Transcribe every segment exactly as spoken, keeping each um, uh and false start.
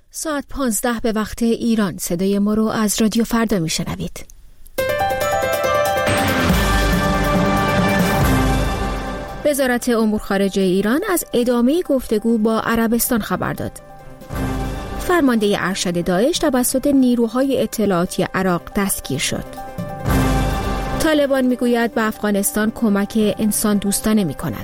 ساعت پانزده به وقت ایران. صدای ما رو از رادیو فردا میشنوید. وزارت امور خارجه ایران از ادامه گفتگو با عربستان خبر داد. فرمانده ارشد داعش توسط نیروهای اطلاعاتی عراق دستگیر شد. طالبان میگوید به افغانستان کمک انسان دوستانه میکند.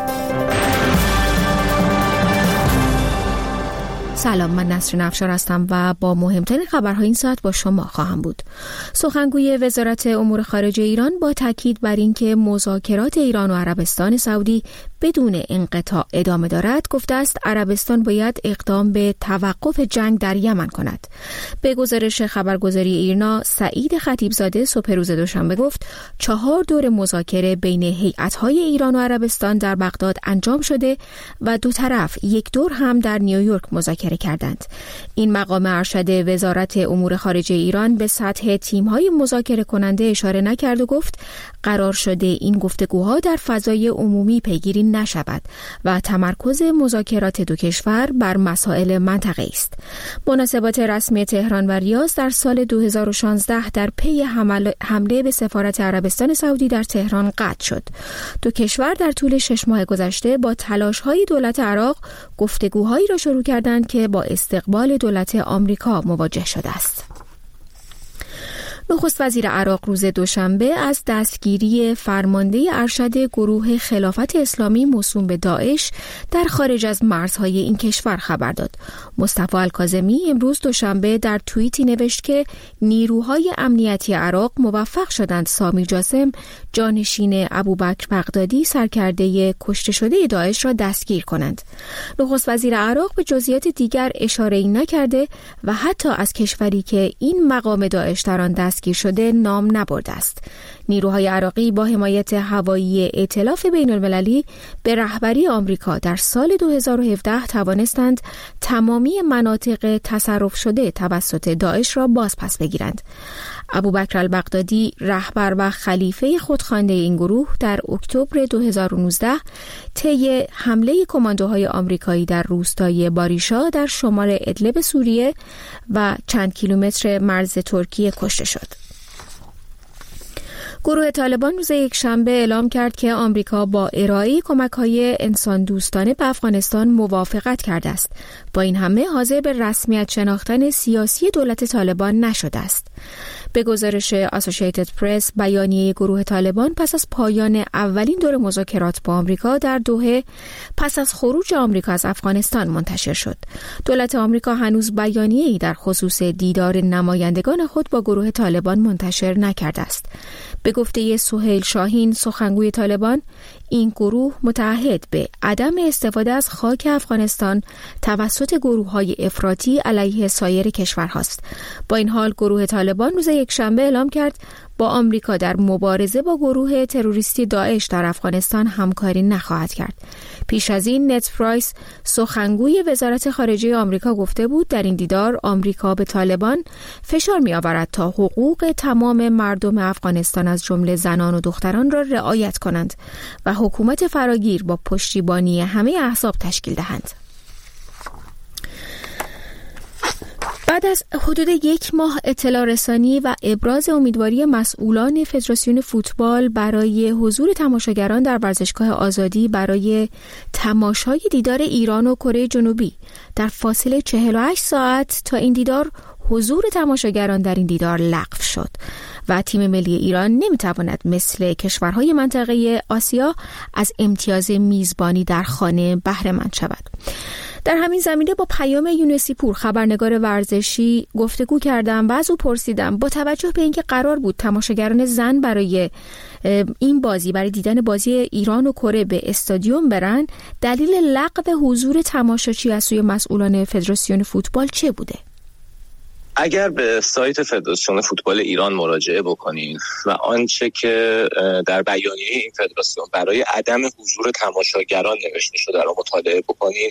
سلام، من نسرین افشار هستم و با مهمترین خبرهای این ساعت با شما خواهم بود. سخنگوی وزارت امور خارجه ایران با تاکید بر اینکه مذاکرات ایران و عربستان سعودی بدون انقطاع ادامه دارد، گفته است عربستان باید اقدام به توقف جنگ در یمن کند. به گزارش خبرگزاری ایرنا، سعید خطیبزاده صبح روز دوشنبه گفت چهار دور مذاکره بین هیئت‌های ایران و عربستان در بغداد انجام شده و دو طرف یک دور هم در نیویورک مذاکره کردند. این مقام ارشد وزارت امور خارجه ایران به سطح تیم‌های مذاکره کننده اشاره نکرد و گفت قرار شده این گفتگوها در فضای عمومی پیگیری نشود و تمرکز مذاکرات دو کشور بر مسائل منطقه‌ای است. مناسبات رسمی تهران و ریاض در سال دو هزار و شانزده در پی حمله به سفارت عربستان سعودی در تهران قطع شد. دو کشور در طول شش ماه گذشته با تلاش‌های دولت عراق گفتگوهایی را شروع کردند که با استقبال دولت آمریکا مواجه شده است. نخست وزیر عراق روز دوشنبه از دستگیری فرمانده ارشد گروه خلافت اسلامی موسوم به داعش در خارج از مرزهای این کشور خبر داد. مصطفی الکاظمی امروز دوشنبه در توییتی نوشت که نیروهای امنیتی عراق موفق شدند سامی جاسم، جانشین ابوبکر بغدادی، سرکرده کشته شده داعش را دستگیر کنند. نخست وزیر عراق به جزئیات دیگر اشاره‌ای نکرده و حتی از کشوری که این مقام داعش در آن دستگیر شده نام نبرده است. نیروهای عراقی با حمایت هوایی ائتلاف بین المللی به رهبری آمریکا در سال دو هزار و هفده توانستند تمامی مناطق تصرف شده توسط داعش را باز پس بگیرند. ابوبکر البغدادی، رهبر و خلیفه خودخوانده این گروه، در اکتبر دو هزار و نوزده طی حمله کماندوهای آمریکایی در روستای باریشا در شمال ادلب سوریه و چند کیلومتر مرز ترکیه کشته شد. گروه طالبان روز یکشنبه اعلام کرد که آمریکا با ارائه کمک‌های انسان دوستانه به افغانستان موافقت کرده است. با این همه حاضر به رسمیت شناختن سیاسی دولت طالبان نشده است. به گزارش اسوسییتد پرس، بیانیه گروه طالبان پس از پایان اولین دور مذاکرات با آمریکا در دوحه پس از خروج آمریکا از افغانستان منتشر شد. دولت آمریکا هنوز بیانیه‌ای در خصوص دیدار نمایندگان خود با گروه طالبان منتشر نکرده است. به گفته سهیل شاهین، سخنگوی طالبان، این گروه متعهد به عدم استفاده از خاک افغانستان توسط گروه‌های افراطی علیه سایر کشورهاست. با این حال گروه طالبان روز یکشنبه اعلام کرد با آمریکا در مبارزه با گروه تروریستی داعش در افغانستان همکاری نخواهد کرد. پیش از این نت پرایس، سخنگوی وزارت خارجه آمریکا، گفته بود در این دیدار آمریکا به طالبان فشار می‌آورد تا حقوق تمام مردم افغانستان از جمله زنان و دختران را رعایت کنند و حکومت فراگیر با پشتیبانی همه احزاب تشکیل دهند. بعد از حدود یک ماه اطلاع رسانی و ابراز امیدواری مسئولان فدراسیون فوتبال برای حضور تماشاگران در ورزشگاه آزادی برای تماشای دیدار ایران و کره جنوبی در فاصله چهل و هشت ساعت تا این دیدار، حضور تماشاگران در این دیدار لغو شد و تیم ملی ایران نمیتواند مثل کشورهای منطقه آسیا از امتیاز میزبانی در خانه بهره مند شود. در همین زمینه با پیام یونسی پور، خبرنگار ورزشی، گفتگو کردم و از او پرسیدم با توجه به اینکه قرار بود تماشاگران زن برای این بازی، برای دیدن بازی ایران و کره به استادیوم برن، دلیل لغو حضور تماشاچی از سوی مسئولان فدراسیون فوتبال چه بوده؟ اگر به سایت فدراسیون فوتبال ایران مراجعه بکنین و آنچه که در بیانیه این فدراسیون برای عدم حضور تماشاگران نوشته شده رو مطالعه بکنین،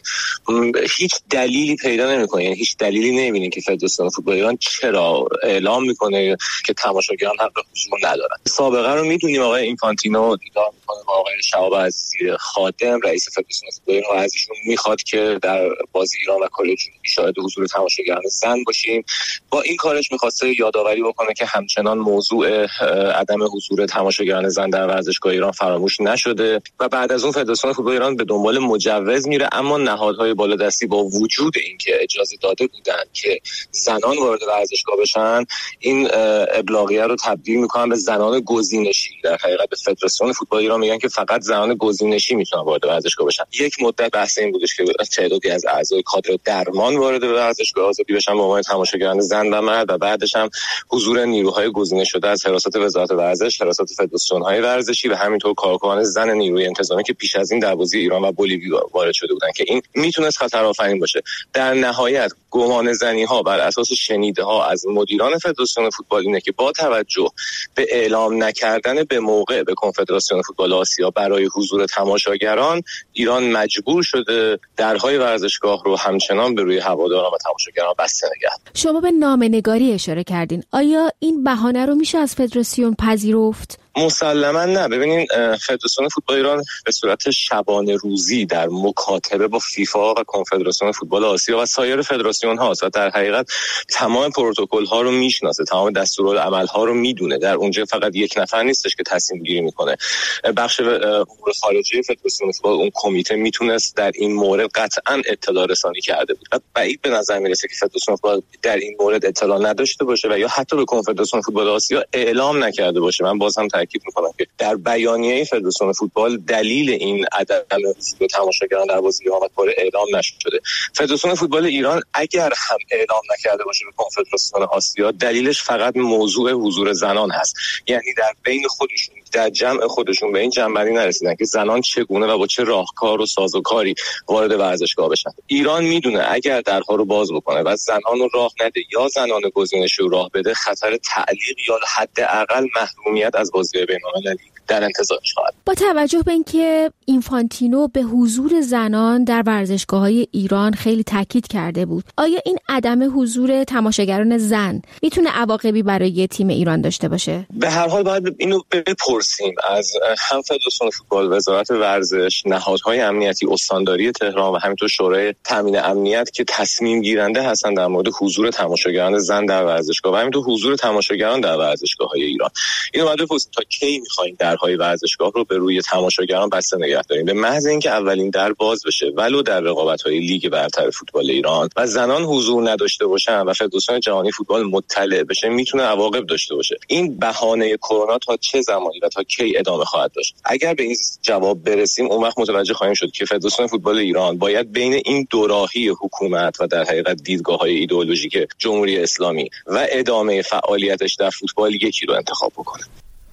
هیچ دلیلی پیدا نمی‌کنین، یعنی هیچ دلیلی نمی‌بینین که فدراسیون فوتبال ایران چرا اعلام می‌کنه که تماشاگران حق حضور ندارن. سابقه رو می‌دونیم، آقای اینفانتینو دیدار می‌کنه با آقای شهاب عزیزی خادم رئیس فدراسیون فوتبال ایران و از ایشون می‌خواد که در بازی ایران و کره جنوبی شاهد حضور تماشاگران زن باشیم. با این کارش می‌خواسته یادآوری بکنه که همچنان موضوع عدم حضور تماشاگران زن در ورزشگاه ایران فراموش نشده و بعد از اون فدراسیون فوتبال ایران به دنبال مجوز میره، اما نهادهای بالادستی با وجود اینکه اجازه داده بودن که زنان وارد ورزشگاه بشن، این ابلاغیه رو تبدیل میکنن به زنان گزینشی. در حقیقت به فدراسیون فوتبال ایران میگن که فقط زنان گزینشی میتونن وارد ورزشگاه بشن. یک مدت بحث این بودش که تعدادی از اعضای کادر درمان وارد ورزشگاه آزادی بشن به عنوان تماشاگران زن و مرد و بعدش هم حضور نیروهای گزینه شده از حراست وزارت ورزش، حراست فدراسیون‌های ورزشی و همینطور کارکنان زن نیروی انتظامی که پیش از این در بازی ایران و بولیویا وارد شده بودن که این میتونست خطرآفرین باشه. در نهایت گمان زنی‌ها بر اساس شنیده‌ها از مدیران فدراسیون فوتبال اینه که با توجه به اعلام نکردن به موقع به کنفدراسیون فوتبال آسیا برای حضور تماشاگران، ایران مجبور شده درهای ورزشگاه رو همچنان به روی هواداران و تماشاگران بسته نگه. شما به نامه‌نگاری اشاره کردین. آیا این بهانه رو میشه از فدراسیون پذیرفت؟ مسلما نه. ببینین، فدراسیون فوتبال ایران به صورت شبانه روزی در مکاتبه با فیفا و کنفدراسیون فوتبال آسیا و سایر فدراسیون هاست و در حقیقت تمام پروتکل ها رو میشناسه، تمام دستورالعمل ها رو میدونه. در اونجا فقط یک نفر نیستش که تصمیم گیری میکنه. بخش امور خارجه فدراسیون فوتبال، اون کمیته، میتونست در این مورد قطعا اطلاع رسانی کرده بود. بعید به نظر میرسه که فدراسیون فوتبال در این مورد اطلاع نداشته باشه و یا حتی به کنفدراسیون فوتبال آسیا اعلام نکرده باشه. من باز هم تاکید میکنم که در بیانیه فدراسیون فوتبال دلیل این عدم حضور تماشاگران در بازی ایران و کره اعلام نشده. فدراسیون فوتبال ایران اگر هم اعلام نکرده باشه به کنفدراسیون آسیا، دلیلش فقط موضوع حضور زنان هست. یعنی در بین خودشون، در جمع خودشون به این جنبندی نرسیدن که زنان چگونه و با چه راهکار و سازوکاری وارد ورزشگاه بشن. ایران میدونه اگر درها رو باز بکنه و زنان رو راه نده یا زنان گزینشی رو راه بده، خطر تعلیق یا حداقل محرومیت از بازی بین‌المللی در انتظارش خواهد. با توجه به اینکه اینفانتینو به حضور زنان در ورزشگاه‌های ایران خیلی تاکید کرده بود، آیا این عدم حضور تماشاگران زن میتونه عواقبی برای تیم ایران داشته باشه؟ به هر حال باید اینو بپرسیم از هم فدراسیون فوتبال، وزارت ورزش، نهادهای امنیتی، استانداری تهران و همینطور شورای تامین امنیت که تصمیم گیرنده هستن در مورد حضور تماشاگران زن در ورزشگاه و همینطور حضور تماشاگران در ورزشگاه‌های ایران. اینو باید بپرسیم تا کی می‌خوایم درهای ورزشگاه رو به روی تماشاگران بسته نگه داریم. به محض اینکه اولین در باز بشه ولو در رقابت‌های لیگ برتر فوتبال ایران و زنان حضور نداشته باشن و فدراسیون جهانی فوتبال مطلع بشه، میتونه عواقب داشته باشه. این بهانه کرونا تا چه زمانی و تا کی ادامه خواهد داشت؟ اگر به این جواب برسیم، اون وقت متوجه خواهیم شد که فدراسیون فوتبال ایران باید بین این دو راهی حکومت و در حقیقت دیدگاه‌های ایدئولوژیک جمهوری اسلامی و ادامه فعالیتش در فوتبال یکی رو انتخاب بکنه.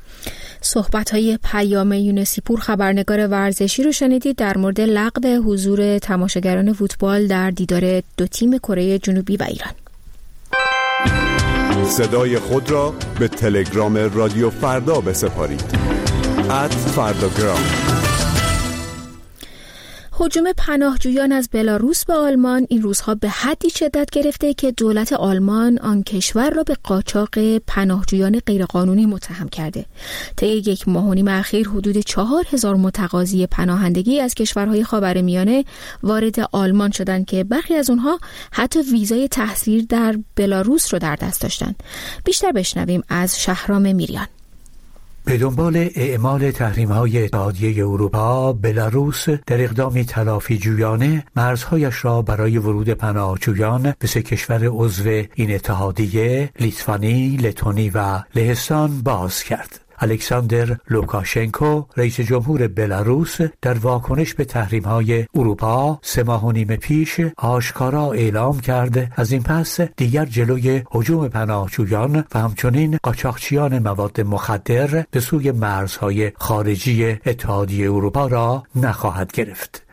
صحبت‌های پیام یونسیپور خبرنگار ورزشی رو شنیدید در مورد لغو حضور تماشاگران فوتبال در دیدار دو تیم کره جنوبی و ایران. صدای خود را به تلگرام رادیو فردا بسپارید. ات فرداگرام. هجوم پناهجویان از بلاروس به آلمان این روزها به حدی شدت گرفته که دولت آلمان آن کشور را به قاچاق پناهجویان غیرقانونی متهم کرده. طی یک ماه و نیم اخیر حدود چهار هزار متقاضی پناهندگی از کشورهای خاورمیانه وارد آلمان شدند که برخی از اونها حتی ویزای تحصیل در بلاروس رو در دست داشتند. بیشتر بشنویم از شهرام میریان. به دنبال اعمال تحریم‌های اتحادیه اروپا، بلاروس در اقدامی تلافی جویانه مرزهایش را برای ورود پناهجویان به سه کشور عضو این اتحادیه، لیتوانی، لتونی و لهستان باز کرد. الکساندر لوکاشنکو، رئیس جمهور بلاروس، در واکنش به تحریم‌های اروپا سه ماه و نیم پیش آشکارا اعلام کرد از این پس دیگر جلوی هجوم پناهجویان و همچنین قاچاقچیان مواد مخدر به سوی مرزهای خارجی اتحادیه اروپا را نخواهد گرفت.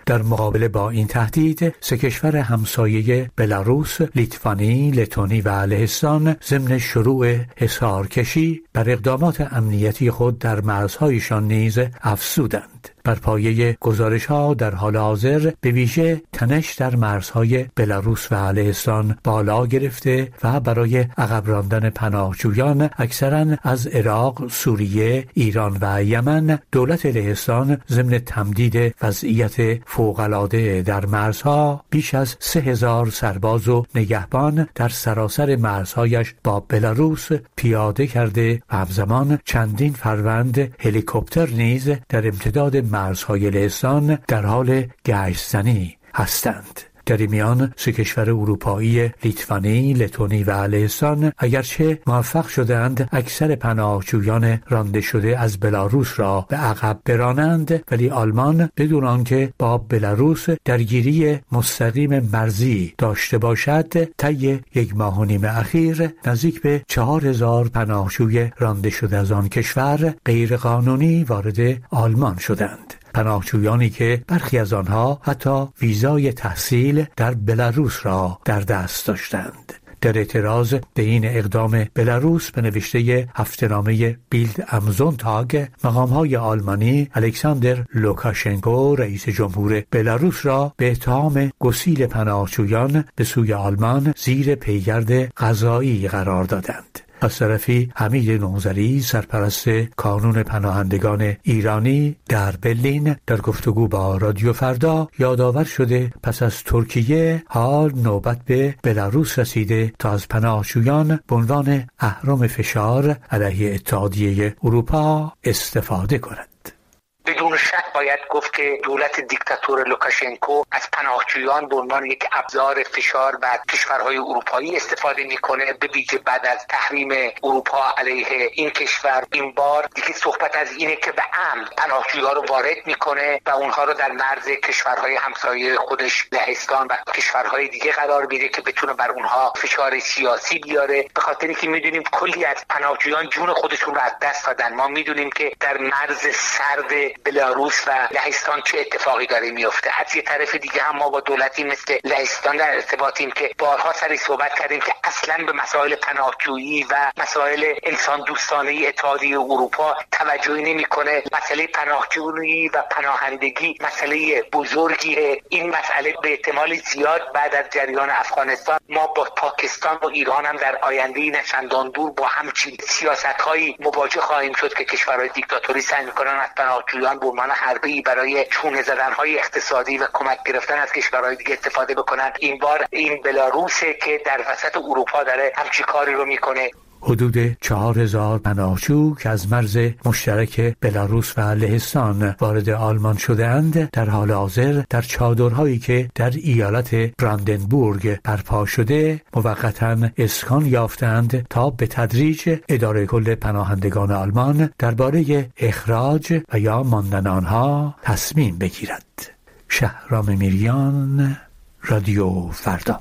در مقابله با این تهدید سه کشور همسایه بلاروس، لیتوانی، لتونی و لهستان ضمن شروع حصارکشی بر اقدامات امنیتی خود در مرزهایشان نیز افزودند. بر پایه گزارش‌ها در حال حاضر به ویژه تنش در مرزهای بلاروس و لهستان بالا گرفته و برای عقب راندن پناهجویان اکثراً از عراق، سوریه، ایران و یمن دولت لهستان ضمن تمدید وضعیت فوق‌العاده در مرزها بیش از سه هزار سرباز و نگهبان در سراسر مرزهایش با بلاروس پیاده کرده و همزمان چندین فروند هلیکوپتر نیز در امتداد مرزهای لهستان در حال گشت‌زنی هستند. در این میان سه کشور اروپایی لیتوانی، لتونی و لهستان اگرچه موفق شدند اکثر پناهجویان رانده شده از بلاروس را به عقب برانند، ولی آلمان بدون آنکه با بلاروس درگیری مستقیم مرزی داشته باشد طی یک ماه و نیم اخیر نزدیک به چهار هزار پناهجوی رانده شده از آن کشور غیرقانونی وارد آلمان شدند. پناهجویانی که برخی از آنها حتی ویزای تحصیل در بلاروس را در دست داشتند. در اعتراض به این اقدام بلاروس به نوشته هفته‌نامه بیلد ام زونتاگ، مقام‌های آلمانی الکساندر لوکاشنکو رئیس جمهور بلاروس را به اتهام گسیل پناهجویان به سوی آلمان زیر پیگرد قضایی قرار دادند. از طرفی حمید نوذری سرپرست کانون پناهندگان ایرانی در برلین در گفتگو با رادیو فردا یادآور شده پس از ترکیه حال نوبت به بلاروس رسیده تا از پناهجویان به عنوان اهرم فشار علیه اتحادیه اروپا استفاده کند. بدون شک باید گفت که دولت دیکتاتور لوکاشنکو از پناهجویان به عنوان یک ابزار فشار بر کشورهای اروپایی استفاده میکنه، به ویژه بعد از تحریم اروپا علیه این کشور. این بار دیگه صحبت از اینه که به عمد پناهجویان رو وارد میکنه و اونها رو در مرز کشورهای همسایه خودش لهستان و کشورهای دیگه قرار میده که بتونه بر اونها فشار سیاسی بیاره، به خاطری که میدونیم کلی از پناهجویان جون خودشون رو از دست دادن. ما میدونیم که در مرز سرد بلاروس و لهستان چه اتفاقی داره میفته. از یه طرف دیگه هم ما با دولتی مثل لهستان در ارتباطیم که بارها سری صحبت کردیم که اصلا به مسائل پناهجویی و مسائل انسان دوستانه اتحادیه اروپا توجهی نمیکنه. مسئله پناهجویی و پناهندگی مسئله بزرگیه. این مسئله به احتمال زیاد بعد از جریان افغانستان ما با پاکستان و ایران هم در آینده نچندان دور با همچین سیاست‌هایی مواجه خواهیم شد که کشورهای دیکتاتوری سعی میکنن از پناهجویان به عنوان حربه‌ای برای چونه زدن‌های اقتصادی و کمک گرفتن از کشورهای دیگه استفاده بکنن. این بار این بلاروسه که در وسط اروپا داره همچین کاری رو میکنه. حدود چهار هزار پناهجو که از مرز مشترک بلاروس و لهستان وارد آلمان شده‌اند در حال حاضر در چادرهایی که در ایالت براندنبورگ برپا شده موقتاً اسکان یافتند تا به تدریج اداره کل پناهندگان آلمان درباره اخراج و یا ماندن آنها تصمیم بگیرد. شهرام میریان، رادیو فردا.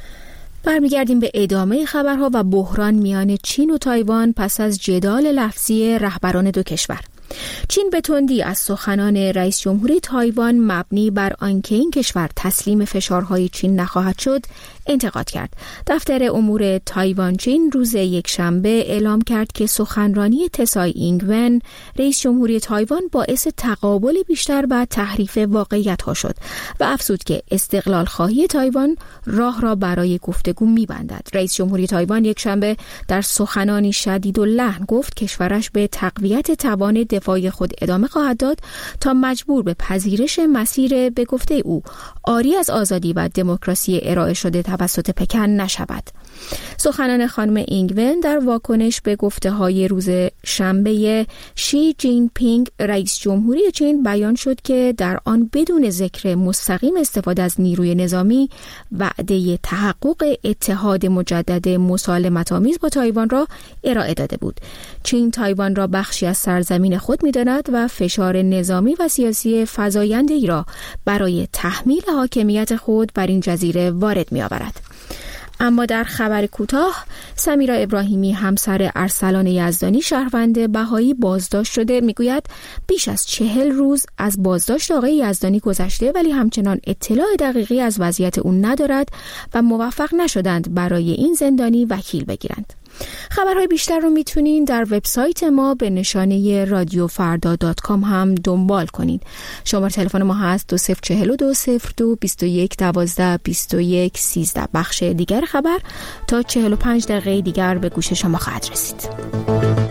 برمیگردیم به ادامه خبرها و بحران میان چین و تایوان پس از جدال لفظی رهبران دو کشور. چین به تندی از سخنان رئیس جمهوری تایوان مبنی بر آنکه این کشور تسلیم فشارهای چین نخواهد شد انتقاد کرد. دفتر امور تایوان چین روز یکشنبه اعلام کرد که سخنرانی تسای اینگون رئیس جمهوری تایوان باعث تقابل بیشتر و تحریف واقعیت‌ها شد و افزود که استقلال خواهی تایوان راه را برای گفتگو می‌بندد. رئیس جمهوری تایوان یکشنبه در سخنانی شدید اللحن گفت کشورش به تقویت توان دفاعی خود ادامه خواهد داد تا مجبور به پذیرش مسیر به گفته او عاری از آزادی و دموکراسی ارائه شده توسط پکن نشود. سخنان خانم اینگون در واکنش به گفته‌های روز شنبه شی جین پینگ رئیس جمهوری چین بیان شد که در آن بدون ذکر مستقیم استفاده از نیروی نظامی وعده تحقق اتحاد مجدد مسالمت‌آمیز با تایوان را ارائه داده بود. چین تایوان را بخشی از سرزمین خود می‌داند و فشار نظامی و سیاسی فزاینده‌ای را برای تحمیل حاکمیت خود بر این جزیره وارد می‌آورد. اما در خبر کوتاه، سمیرا ابراهیمی همسر ارسلان یزدانی شهروند بهایی بازداشت شده. میگوید بیش از چهل روز از بازداشت آقای یزدانی گذشته ولی همچنان اطلاع دقیقی از وضعیت اون ندارد و موفق نشدند برای این زندانی وکیل بگیرند. خبرهای بیشتر رو میتونین در وبسایت ما به نشانه رادیو فردا دات کام هم دنبال کنید. شماره تلفن ما هست دو صفر چهل و دو صفر دو بیست و یک دوازده بیست و یک سیزده. بخش دیگر خبر تا چهل و پنج دقیقه دیگر به گوش شما خواهد رسید.